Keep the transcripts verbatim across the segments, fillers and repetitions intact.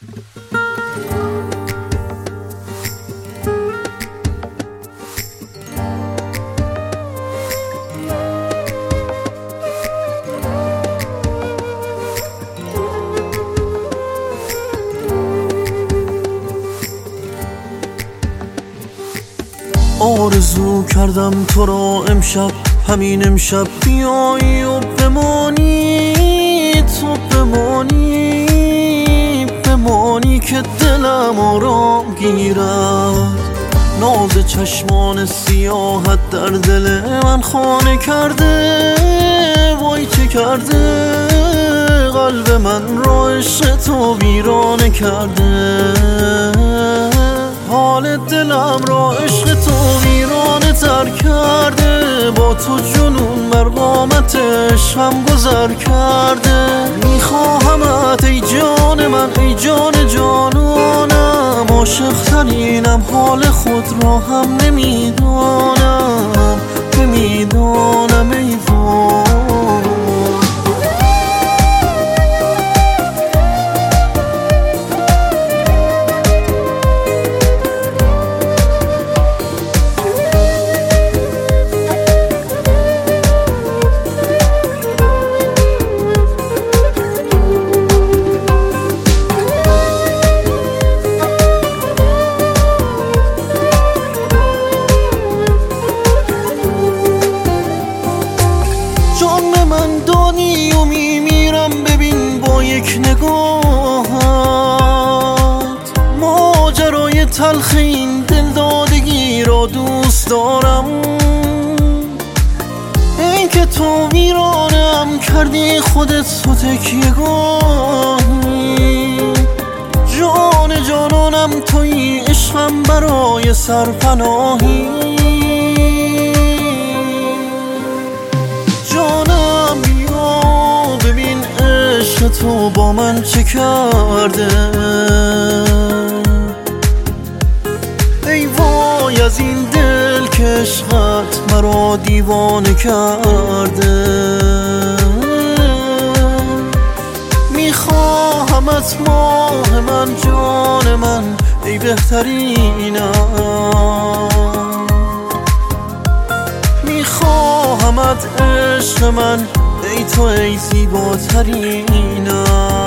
آرزو کردم تو را امشب، همین امشب بیایی و بمانی، تو بمانی بمانی که دلم آرام گیرد. ناز چشمان سیاحت در دل من خانه کرده، وای چه کرده قلب من را عشق تو ویرانه کرده. حال دلم را عشق تو ویرانه تر کرده، با تو جنون بر قامت عشقم گذر کرده. میخواهمت ای جان من، ای جان جانانم، عاشق ترینم حال خود را هم نمیدانم، نمیدانم ای وای. من دانی و میمیرم ببین با یک نگاهت، ماجرای تلخ این دلدادگی را دوست دارم. این که تو ویرانم کردی خودت تو تکیه گاهی، جان جانانم تویی عشقم برای سرپناهی. تو با من چه کرده، ای وای از این دل که عشقت مرا دیوانه کرده. میخواهمت ماه من، جان من، ای بهترینم. میخواهمت عشق من، ای تو ای زیباترینم.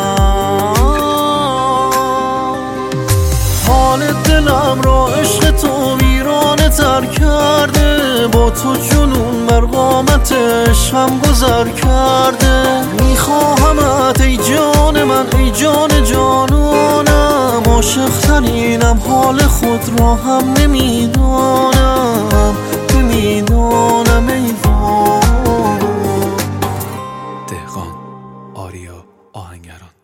حال دلم را عشق تو ویرانه تر کرده، با تو جنون بر قامت عشقم گذر کرده. میخواهمت ای جان من، ای جان جانانم، عاشق ترینم حال خود را هم نمیدانم، نمیدانم ای وای. دهقان آریا آهنگران.